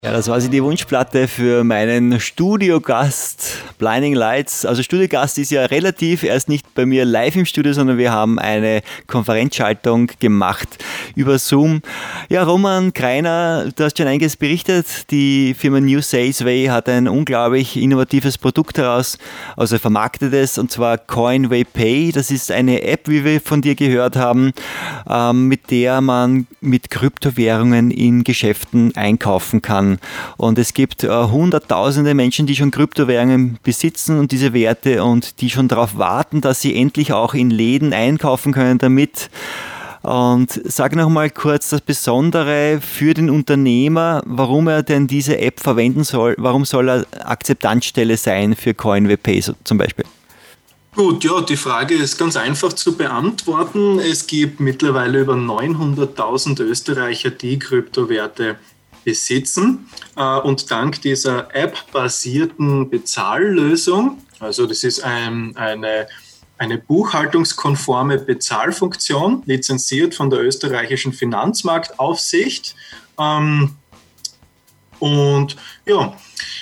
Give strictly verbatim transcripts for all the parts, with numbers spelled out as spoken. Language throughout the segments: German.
Ja, das war also die Wunschplatte für meinen Studiogast Blinding Lights. Also Studiogast ist ja relativ, er ist nicht bei mir live im Studio, sondern wir haben eine Konferenzschaltung gemacht über Zoom. Ja, Roman Greiner, du hast schon einiges berichtet. Die Firma New Salesway hat ein unglaublich innovatives Produkt heraus, also vermarktet es, und zwar Coinway Pay. Das ist eine App, wie wir von dir gehört haben, ähm, mit der man mit Kryptowährungen in Geschäften einkaufen kann. Und es gibt äh, hunderttausende Menschen, die schon Kryptowährungen besitzen und diese Werte und die schon darauf warten, dass sie endlich auch in Läden einkaufen können damit. Und sag noch mal kurz das Besondere für den Unternehmer, warum er denn diese App verwenden soll. Warum soll er Akzeptanzstelle sein für Coinway Pay zum Beispiel? Gut, ja, die Frage ist ganz einfach zu beantworten. Es gibt mittlerweile über neunhunderttausend Österreicher, die Kryptowerte besitzen, und dank dieser App-basierten Bezahllösung, also das ist ein, eine, eine buchhaltungskonforme Bezahlfunktion, lizenziert von der österreichischen Finanzmarktaufsicht, ähm, und ja,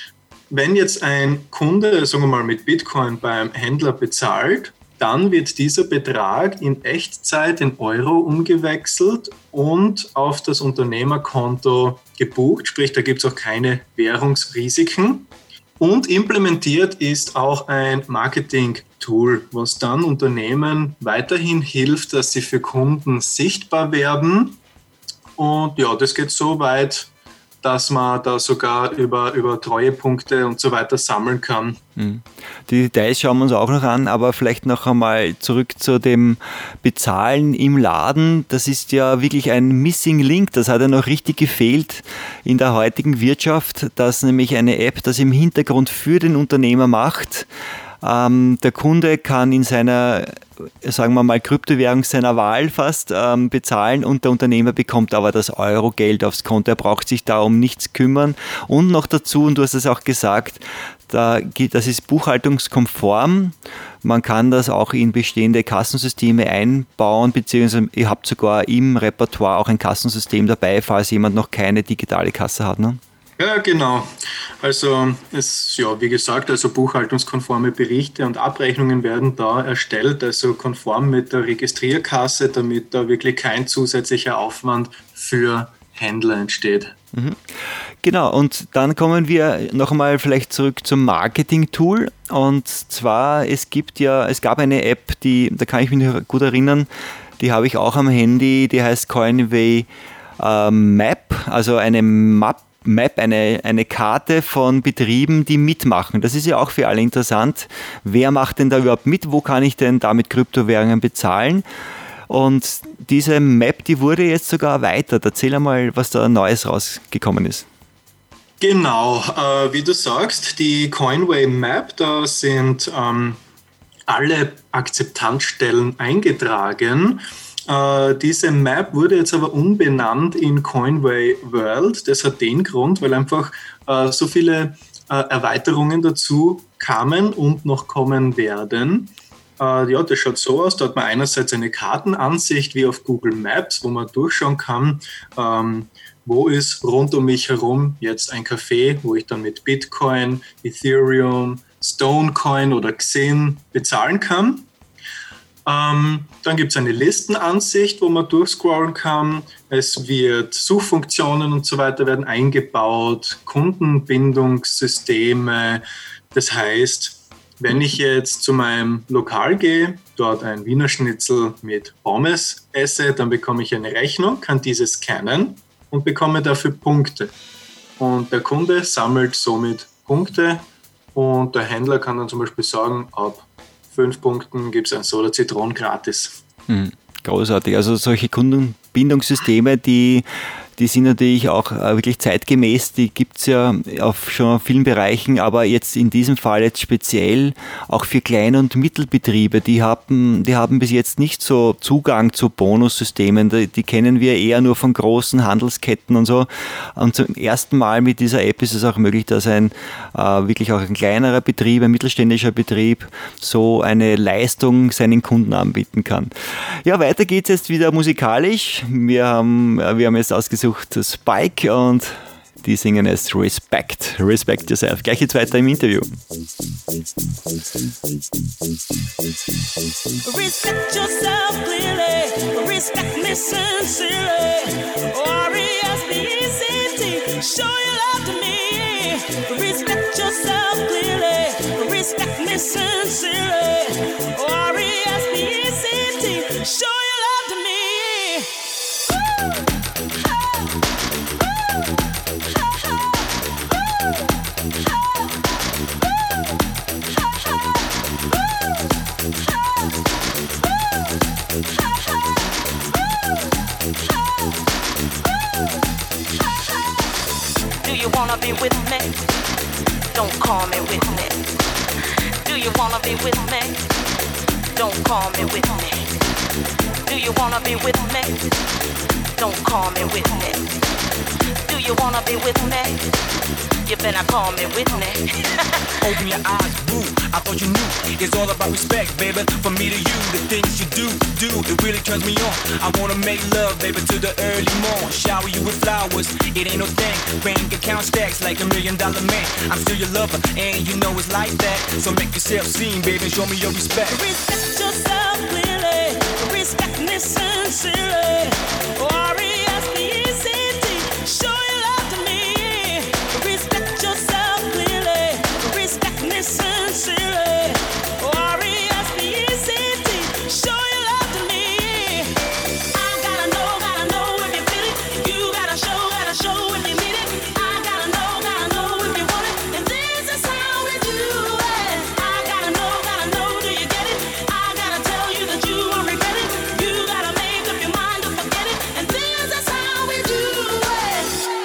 wenn jetzt ein Kunde, sagen wir mal, mit Bitcoin beim Händler bezahlt, dann wird dieser Betrag in Echtzeit in Euro umgewechselt und auf das Unternehmerkonto gebucht, sprich, da gibt es auch keine Währungsrisiken. Und implementiert ist auch ein Marketing-Tool, was dann Unternehmen weiterhin hilft, dass sie für Kunden sichtbar werden. Und ja, das geht so weit, dass man da sogar über, über Treuepunkte und so weiter sammeln kann. Die Details schauen wir uns auch noch an, aber vielleicht noch einmal zurück zu dem Bezahlen im Laden. Das ist ja wirklich ein Missing Link, das hat ja noch richtig gefehlt in der heutigen Wirtschaft, dass nämlich eine App das im Hintergrund für den Unternehmer macht. Ähm, der Kunde kann in seiner, sagen wir mal, Kryptowährung seiner Wahl fast ähm, bezahlen und der Unternehmer bekommt aber das Eurogeld aufs Konto. Er braucht sich da um nichts kümmern. Und noch dazu, und du hast es auch gesagt, da geht, das ist buchhaltungskonform. Man kann das auch in bestehende Kassensysteme einbauen, beziehungsweise ihr habt sogar im Repertoire auch ein Kassensystem dabei, falls jemand noch keine digitale Kasse hat, ne? Ja, genau. Also es, ja, wie gesagt, also buchhaltungskonforme Berichte und Abrechnungen werden da erstellt, also konform mit der Registrierkasse, damit da wirklich kein zusätzlicher Aufwand für Händler entsteht. Mhm. Genau, und dann kommen wir noch einmal vielleicht zurück zum Marketing-Tool. Und zwar, es gibt ja, es gab eine App, die, da kann ich mich noch gut erinnern, die habe ich auch am Handy, die heißt Coinway äh, Map, also eine Map, Map, eine, eine Karte von Betrieben, die mitmachen. Das ist ja auch für alle interessant. Wer macht denn da überhaupt mit? Wo kann ich denn da mit Kryptowährungen bezahlen? Und diese Map, die wurde jetzt sogar erweitert. Erzähl einmal, was da Neues rausgekommen ist. Genau, äh, wie du sagst, die Coinway Map, da sind ähm, alle Akzeptanzstellen eingetragen. Uh, diese Map wurde jetzt aber umbenannt in Coinway World. Das hat den Grund, weil einfach uh, so viele uh, Erweiterungen dazu kamen und noch kommen werden. Uh, ja, das schaut so aus. Da hat man einerseits eine Kartenansicht wie auf Google Maps, wo man durchschauen kann, um, wo ist rund um mich herum jetzt ein Café, wo ich dann mit Bitcoin, Ethereum, Stonecoin oder Xin bezahlen kann. Ähm, dann gibt es eine Listenansicht, wo man durchscrollen kann. Es wird Suchfunktionen und so weiter werden eingebaut, Kundenbindungssysteme. Das heißt, wenn ich jetzt zu meinem Lokal gehe, dort ein Wiener Schnitzel mit Pommes esse, dann bekomme ich eine Rechnung, kann diese scannen und bekomme dafür Punkte. Und der Kunde sammelt somit Punkte und der Händler kann dann zum Beispiel sagen, ab fünf Punkten gibt es ein Soda Zitron gratis. Hm, großartig. Also solche Kundenbindungssysteme, die, die sind natürlich auch wirklich zeitgemäß. Die gibt es ja auf schon vielen Bereichen, aber jetzt in diesem Fall jetzt speziell auch für Klein- und Mittelbetriebe. Die haben, die haben bis jetzt nicht so Zugang zu Bonussystemen. Die, die kennen wir eher nur von großen Handelsketten und so. Und zum ersten Mal mit dieser App ist es auch möglich, dass ein äh, wirklich auch ein kleinerer Betrieb, ein mittelständischer Betrieb so eine Leistung seinen Kunden anbieten kann. Ja, weiter geht's jetzt wieder musikalisch. Wir haben, wir haben jetzt ausgesucht Spike und Die singen es Respect. Respect yourself. Gleich jetzt weiter im Interview. Respect yourself clearly, respect me sincerely. R E S P E C T, show your love to me. Respect yourself clearly, respect me sincerely. R E S P E C T, show your love to me. Do you wanna be with me? Don't call me with me. Do you wanna be with me? Don't call me with me. Do you wanna be with me? Don't call me with me. Do you wanna be with me? You better call me with me. Open your eyes, boo, I thought you knew. It's all about respect, baby. From me to you, the things you do, do, it really turns me on. I wanna make love, baby, to the early morn. Shower you with flowers, it ain't no thing. Bank account stacks like a million dollar man. I'm still your lover, and you know it's like that. So make yourself seen, baby, and show me your respect. Respect yourself clearly, respect me sincerely. R E S P E C T, show your love to me. Respect yourself clearly, respect me sincerely. R E S P E C T, show your love to me. I gotta know, gotta know if you feel it. You gotta show, gotta show if you need it. I gotta know, gotta know if you want it. And this is how we do it. I gotta know, gotta know, do you get it? I gotta tell you that you won't regret it. You gotta make up your mind to forget it. And this is how we do it.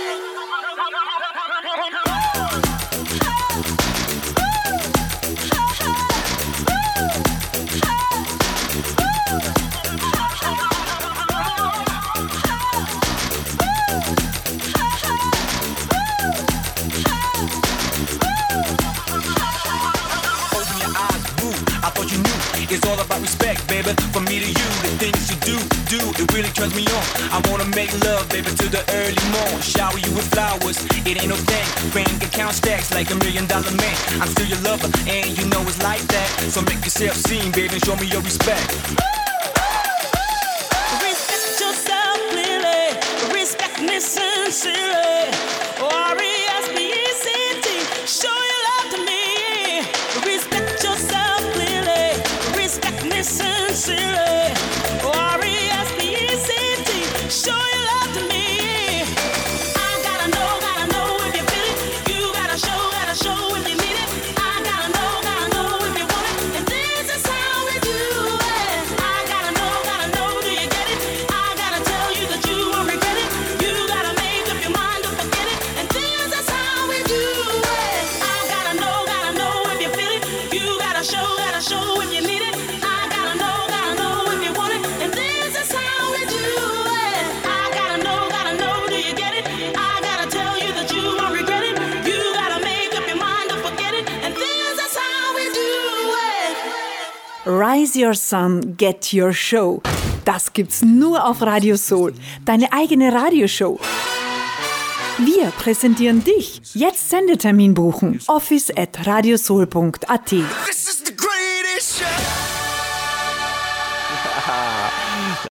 Open your eyes, boo, I thought you knew. It's all about respect, baby. From me to you, the things you do, do, it really turns me on. I wanna make love, baby, to the early morn. Shower you with flowers, it ain't no thing. Bank account stacks like a million dollar man. I'm still your lover, and you know it's like that. So make yourself seen, baby, and show me your respect. Respect yourself clearly, respect me sincerely. R E S P E C T, show your love to me. Respect yourself clearly, respect me sincerely. R E S P E C T, show your love to me. I gotta know, gotta know if you feel it. You gotta show, gotta show if you need it. I gotta know, gotta know if you want it. And this is how we do it. I gotta know, gotta know, do you get it? I gotta tell you that you won't regret it. You gotta make up your mind to forget it. And this is how we do it. I gotta know, gotta know if you feel it. You gotta show, gotta show if you need it. I gotta know, gotta know if you want it. And this is how we do it. I gotta know, gotta know, do you get it? I gotta tell you that you won't regret it. You gotta make up your mind to forget it. And this is how we do it. Rise Your Sun, Get Your Show. Das gibt's nur auf Radio Soul, deine eigene Radioshow. Wir präsentieren dich. Jetzt Sendetermin buchen. office at radiosoul punkt at. This is the greatest show.